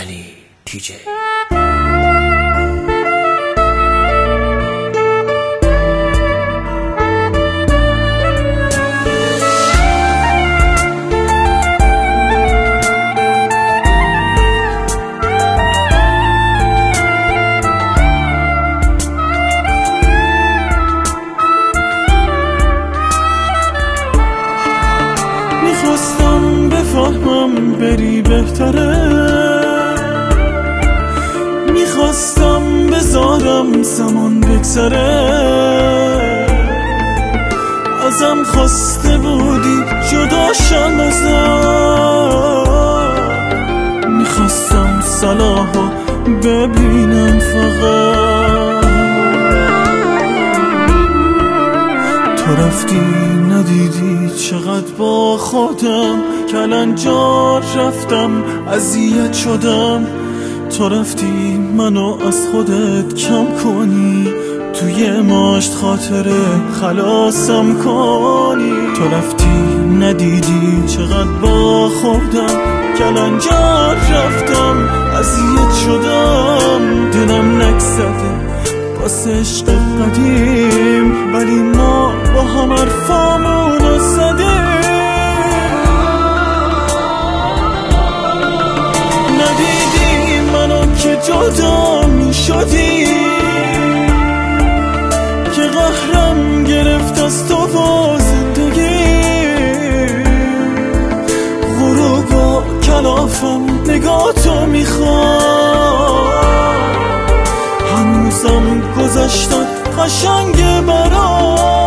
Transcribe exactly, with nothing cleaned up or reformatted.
علی تیجه. میخواستم بفهمم بری بهتره، میخواستم بذارم زمان بگذره، ازم خواسته بودی جداشم ازم، میخواستم صلاحو ببینم فقط. تو رفتی ندیدی چقدر با خودم کلنجار رفتم، اذیت شدم. تو رفتی منو از خودت کم کنی، توی ماشت خاطره خلاصم کنی. تو رفتی ندیدی چقدر با خودم کلنجار رفتم، اذیت شدم. دلم نگذده واسه عشق قدیم، ولی ما با هم حرفامونو زدیم. ندیدی منو که جدا می شدی، که قهرم گرفت از تو با زندگی. غروب و کلافم نگاه تو میخواد، هنوزم گذشتن قشنگه برام.